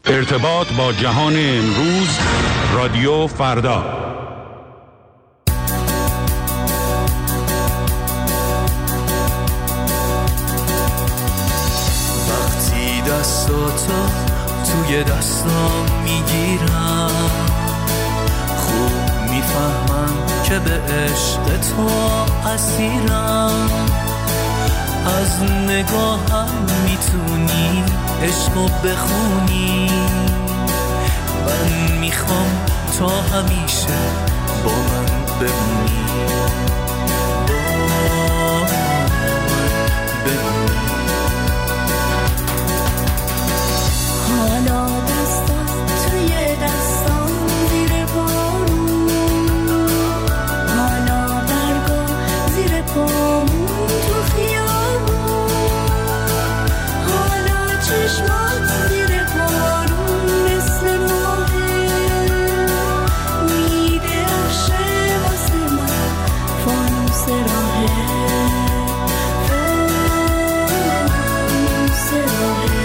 ارتباط با جهان امروز، رادیو فردا. وقتی دستاتو توی دستام میگیرم، خوب میفهمم که به عشق تو اسیرم. از نگاهم میتونی عشقو بخونی، من میخوام تا همیشه با من بمونی، با من بمونی. حالا دستات توی دستام زیر بارون، حالا برگا زیر پامون تو خیابون، حالا چشمات زیر بارون مثل ماهه، میده افشه واسه من فانوس راهه، فانوس راهه.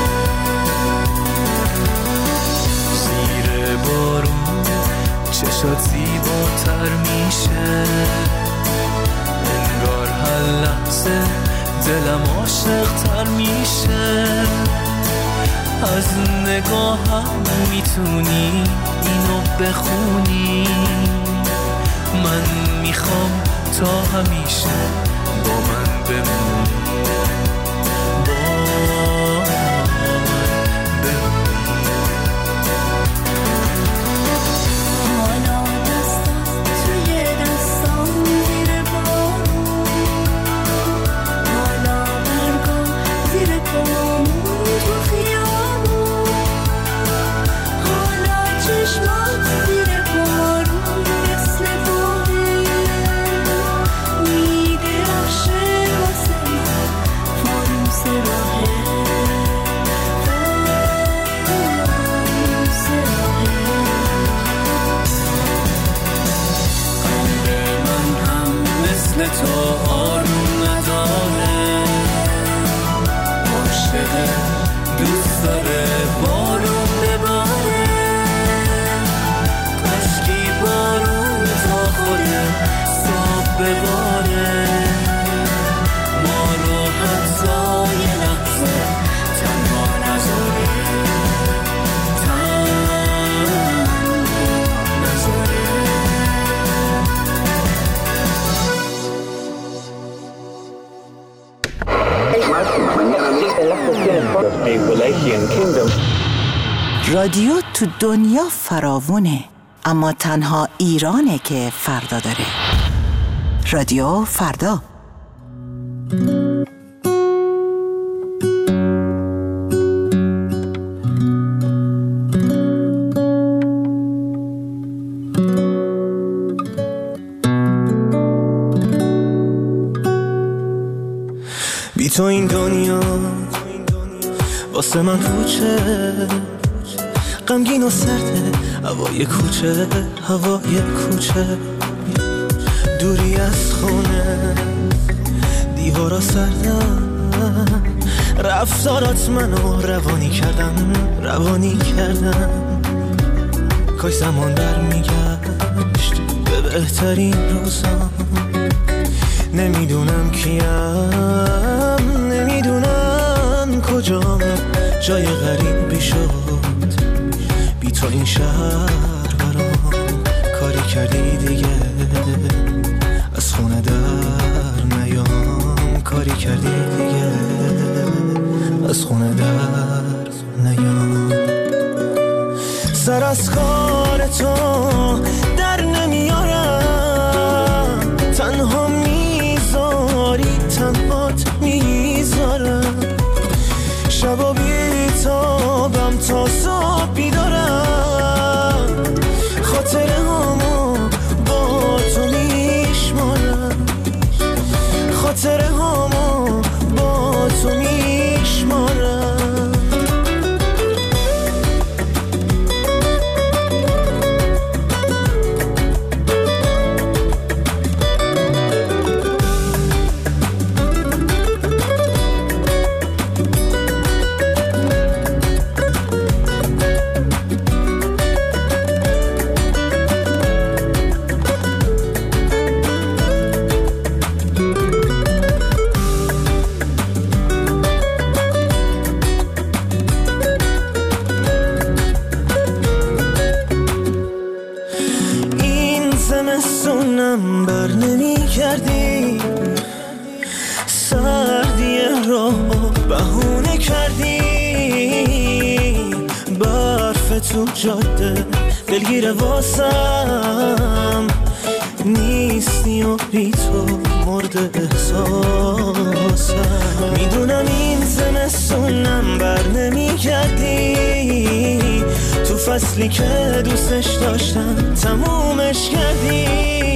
زیر بارون چشات زیباتر میشه، انگار هر لحظه دلم عاشق‌تر میشه. از نگاهم میتونی اینو بخونی، من میخوام تا همیشه با من بمونی، با من بمونی. حالا دستات توی دستام زیر بارون، حالا برگا زیر پامون تو خیابون، حالا چشمات زیر بارون مثل باغه، میده افشه واسه من فانوس راهه، فانوس راهه. قلب من هم مثل تو آروم نداره، عاشق دوست داره بارون بباره. کاشکی بارون تا خود صاحب بباره، ما رو حتی یه لحظه تنها نذاره، تنها نذاره. رادیو تو دنیا فراوونه، اما تنها ایرانه که فردا داره. رادیو فردا. بی تو این دنیا واسه من پوچه، غمگین و سرده هوای کوچه، هوای کوچه. دوری از خونه دیوارا سردم، رفتارات منو روانی کردم، روانی کردم. کاش زمان برمیگشت به بهترین روزام. نمیدونم کیم، نمیدونم کجام، جای غریبی شد بی تو این شهر برام. کاری کردی دیگه از خونه در نیام، کاری کردی دیگه از خونه در نیام. سر از کار تو در نمیارم، تنها میذاری تنهات میذارم. شبا بیتابم تا صبح بیدارم، خاطره هامو با تو میشمارم، خاطره هامو با تو میشمارم. راه تو جاده دلگیره واسم، نیستی و بی تو مرد احساسم. میدونم این زمستونم بر نمیگردی، تو فصلی که دوستش داشتم تمومش کردی.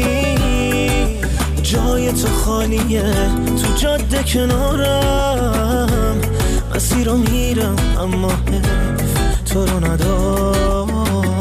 جای تو خالیه تو جاده کنارم، مسیر رو میرم اما حیف تو رو ندارم.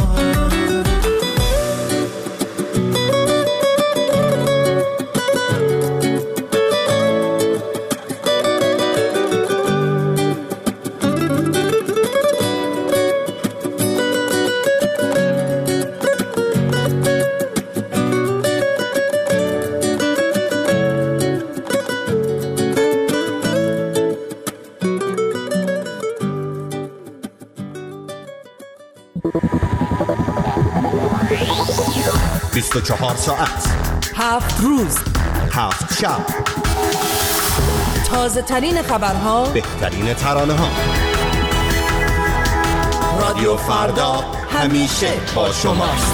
بیست و 24 ساعت 7 روز 7 شب، تازه ترین خبرها، بهترین ترانه ها. رادیو فردا همیشه با شماست.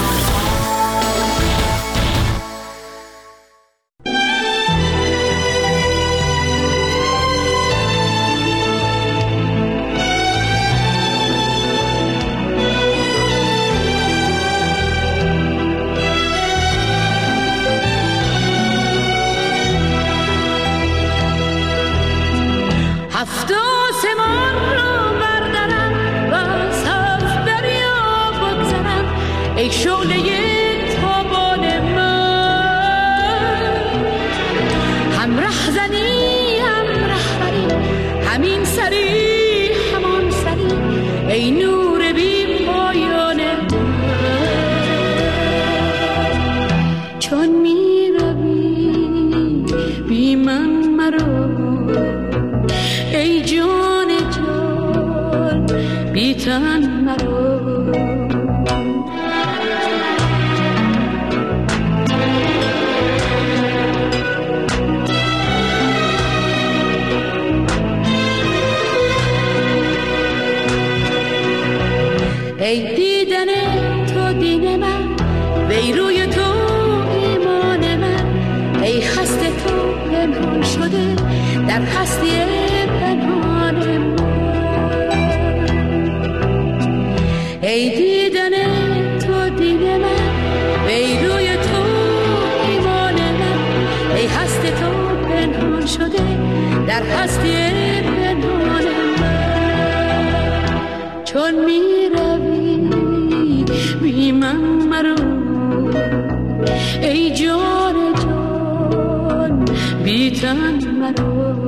ای شعله تابان من، هم ره زنی هم رهبری، همین سری همان سری، ای نور بی پایان من. چون می روی بی من مرو، ای جان جان بی تن مرو. ای دیدن تو دین من، وی روی تو ایمان من، ای هست تو پنهان شده در هستی پنهان من. ای دیدن تو دین من، وی روی تو ایمان من، ای هست تو پنهان شده در هستی پنهان من. چون می بی من مرو، ای جان جان بی تن مرو.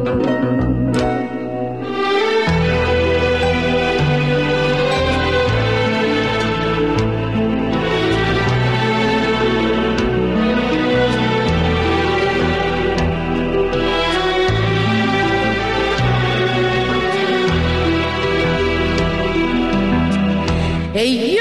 ای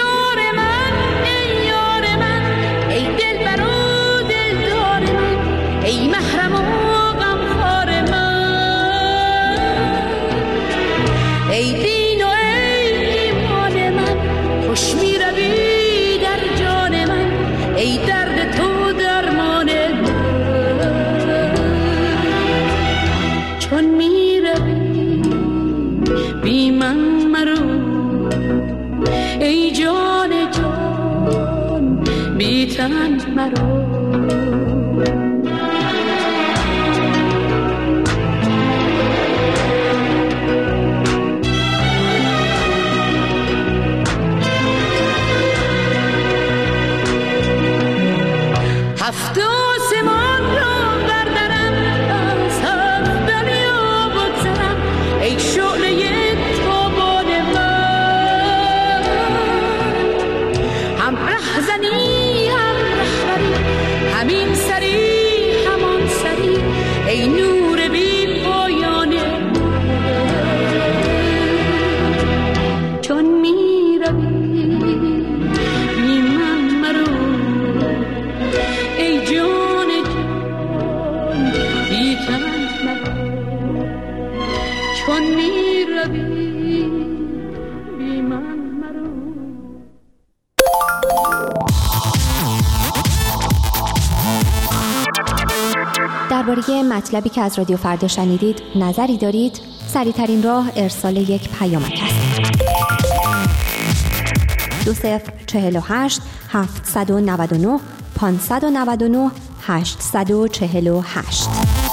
هم ره زنی هم رهبری، درباره مطلبی که از رادیو فردا شنیدید نظری دارید؟ سریع‌ترین راه ارسال یک پیامک است. 2048 799 599 848.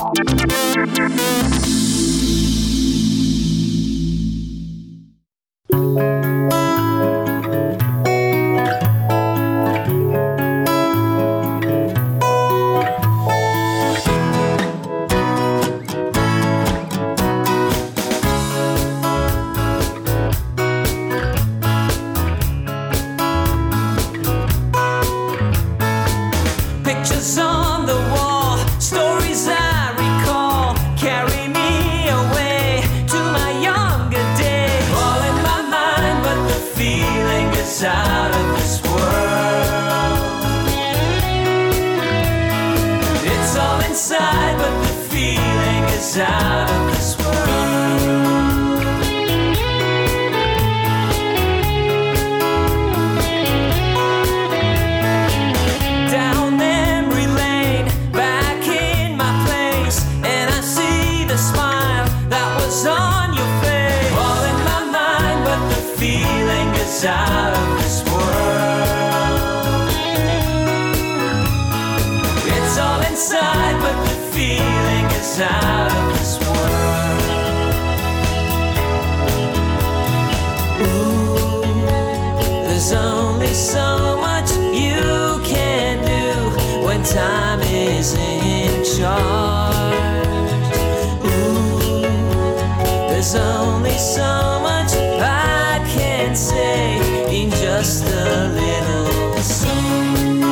Time is in charge. Ooh, there's only so much I can say in just a little song.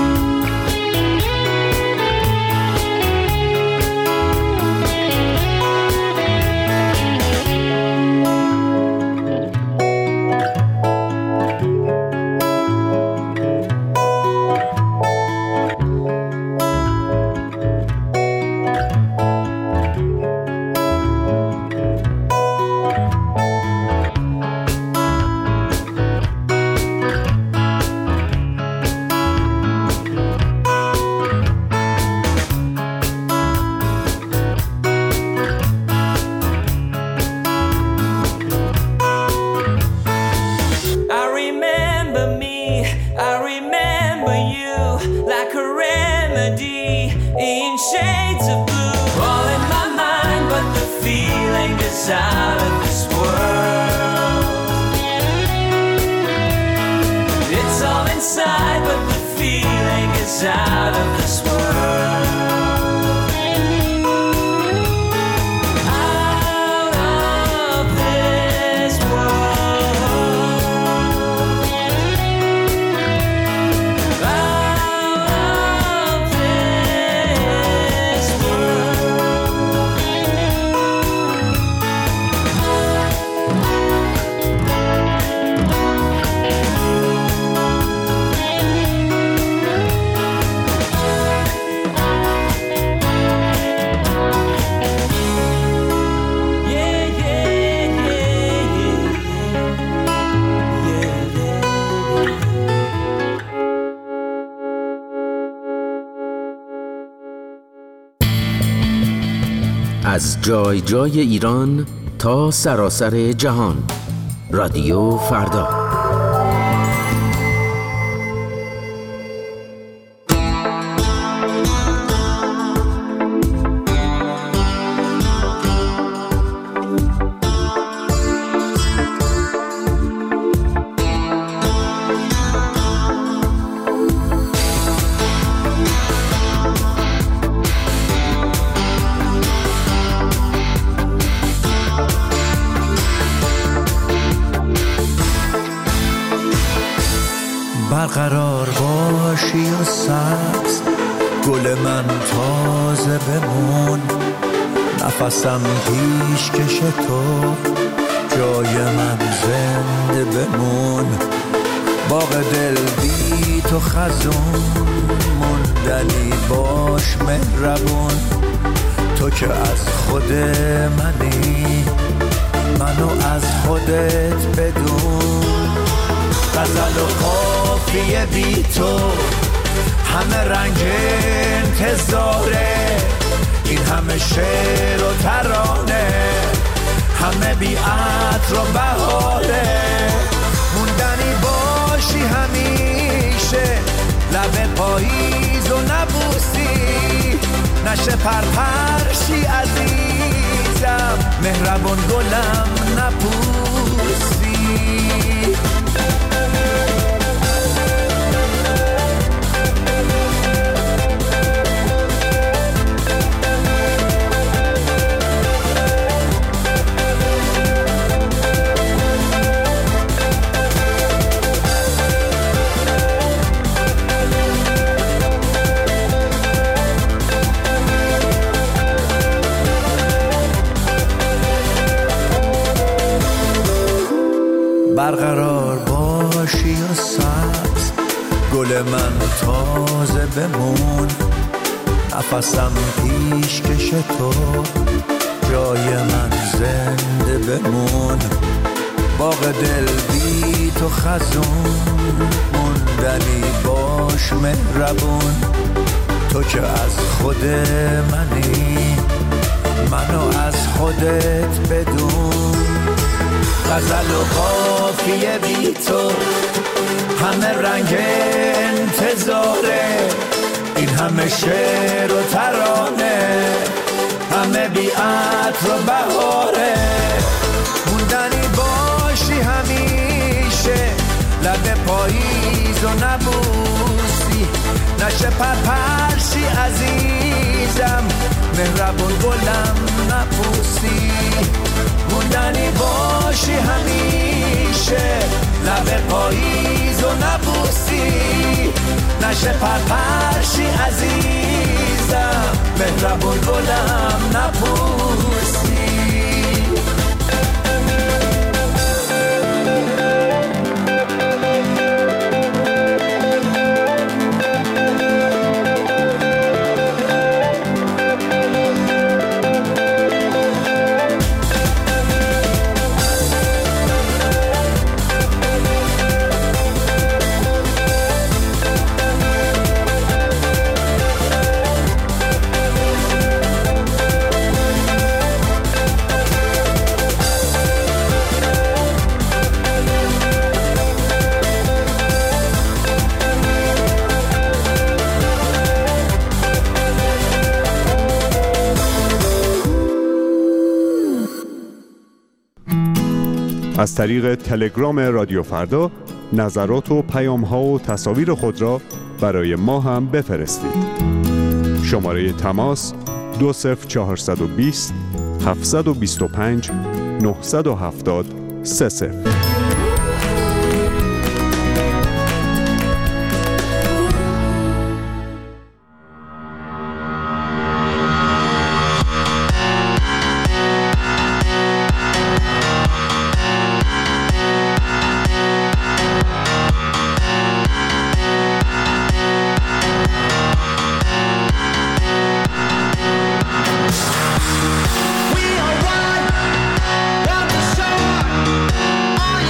Out of this world, it's all inside, but the feeling is out of this world. Out of this world. Out of this world. از جای جای ایران تا سراسر جهان، رادیو فردا. برقرار باشی و سبز، گل من تازه بمون، نفسم پیش کش تو، جای من زنده بمون. باغ دل بی تو خزون، موندنی باش مهربون. تو که از خود منی، منو از خودت بدون. غزل و قافیه بی تو، همه رنگ انتظاره. این همه شعر و ترانه، همه بی عطر و بهاره. موندنی باشی همیشه، لب پاییز و نبوسی، نشه پرپرشی عزیزم، مهربون گلم نپوسی. برقرار باشی و سبز، گل من تازه بمون، نفسم پیشکش تو، جای من زنده بمون. باغ دل بی تو خزون، موندنی باش مهربون، تو که از خود منی، منو از خودت بدون. غزل و قافیه بی تو، همه رنگ انتظاره، این همه شعر و ترانه، همه بی عطر و بهاره. موندنی باشی همیشه، لب پاییز و نبوسی، نشه پرپرشی عزیزم، مهربون گلم نپوسی. موندنی باشی همیشه، لب پاییز و نبوسی، نشه پرپرشی عزیزم، مهربون گلم نپوسی. از طریق تلگرام رادیو فردا نظرات و پیام‌ها و تصاویر خود را برای ما هم بفرستید. شماره تماس 20420 725 970 30. We are one, down the shore.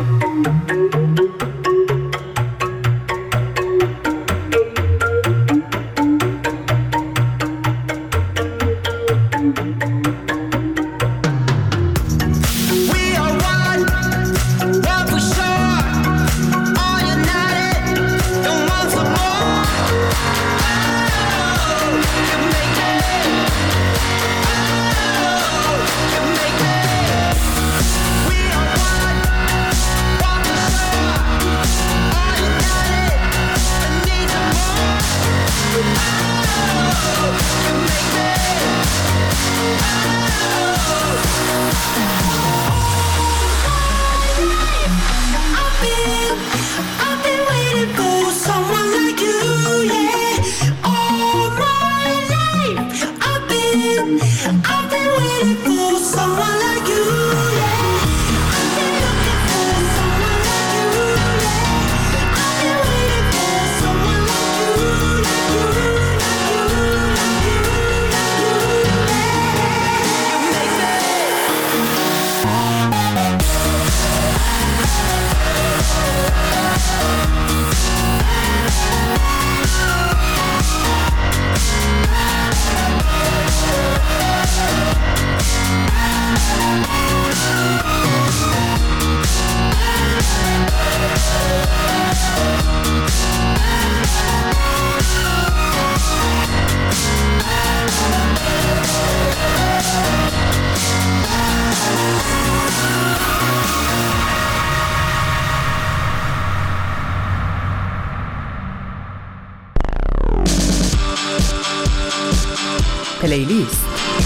پلیلیست.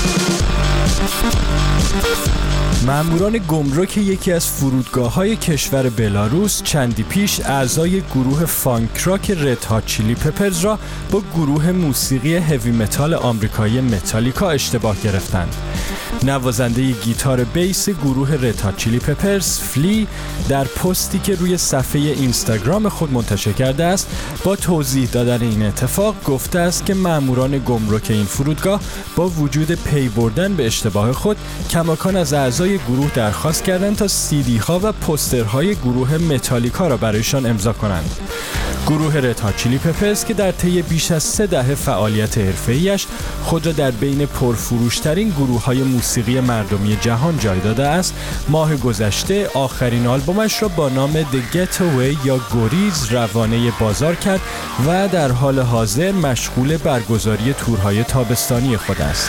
ماموران گمرک یکی از فرودگاه‌های کشور بلاروس چندی پیش اعضای گروه فانک راک رد هات چیلی پپرز را با گروه موسیقی هوی متال آمریکایی متالیکا اشتباه گرفتند. نوازنده گیتار بیس گروه رد هات چیلی پپرز فلی در پستی که روی صفحه اینستاگرام خود منتشر کرده است با توضیح دادن این اتفاق گفته است که ماموران گمرک این فرودگاه با وجود پی بردن به اشتباه خود کماکان از اعضای گروه درخواست کردند تا CD ها و پوسترهای گروه متالیکا را برایشان امضا کنند. گروه رد هات چیلی پپرز که در طی بیش از 3 دهه فعالیت حرفه‌ایش خود را در بین پرفروشترین گروه‌های موسیقی مردمی جهان جای داده است، ماه گذشته آخرین آلبومش را با نام The Getaway یا گریز روانه بازار کرد و در حال حاضر مشغول برگزاری تورهای تابستانی خود است.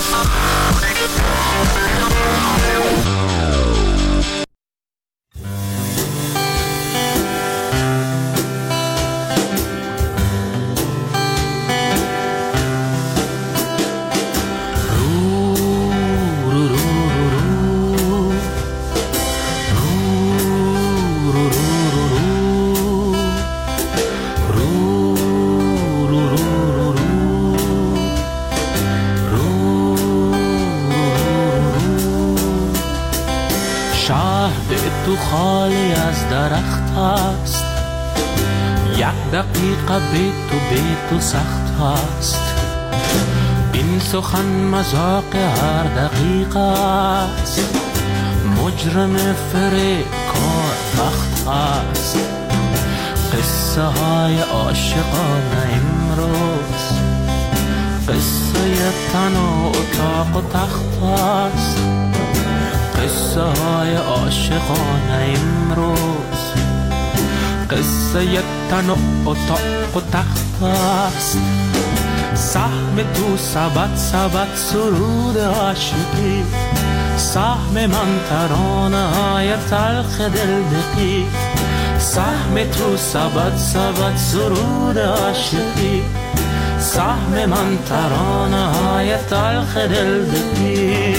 تو خالی از درخت است، 1 دقیقه بی تو سخت است. این سخن مذاق هر دقیقه است، مجرم فریب کار بخت است. قصه های عاشقانه امروز قصه تن و اتاق و تخت است. قصه های عاشقانه امروز قصه تن و اتاق و تخت است. سهم تو سبد سرود عاشقی، سهم من ترانه های تلخ دل دقی. سهم تو سبد سرود عاشقی، سهم من ترانه های تلخ دل دقی.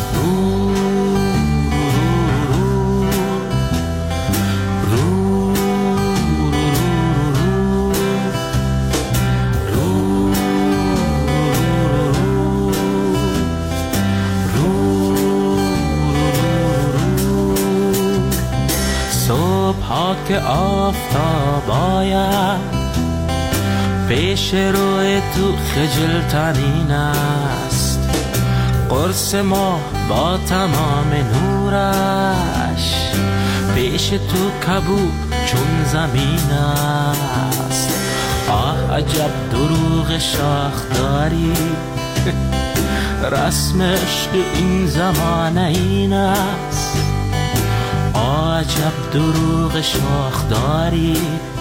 که آفتاب آید پیش روی تو خجلترین است. قرص ما با تمام نورش پیش تو کبود چون زمین است. آه عجب دروغ شاخ داری، رسم عشق این زمانه این است. آه عجب دروغ شاخ داری،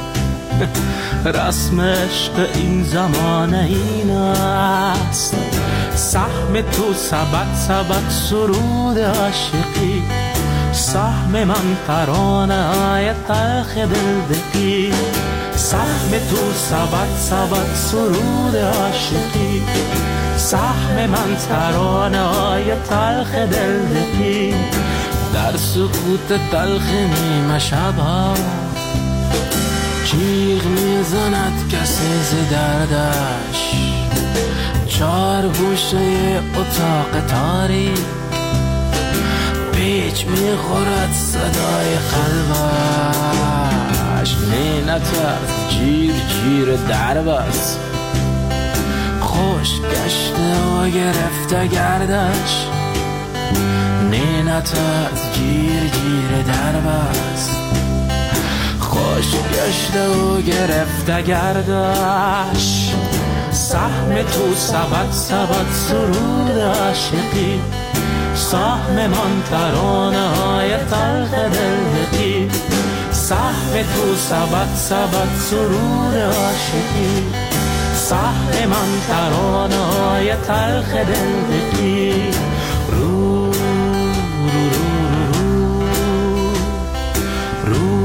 رسم عشق این زمانه این است. سهم تو سبد سرود عاشقی، سهم من ترانه های تلخ دلدقی. سهم تو سبد سرود عاشقی، سهم من ترانه های تلخ دلدقی. در سکوت تلخ نیمه شبها جیغ میزند کسی ز دردش. چار گوشه اتاق تاریک پیچ میخورد صدای قلبش. نه نترس جیر درب است، خوش گشته و گرفته گردش. نه نترس جیر درب است، خوش گشته و گرفته گردش. سهم تو سبد سرود عاشقی، سهم من ترانه های تلخ دلدقی. سهم تو سبد سرود عاشقی، سهم من ترانه های تلخ دلدقی. رو رو رو رو رو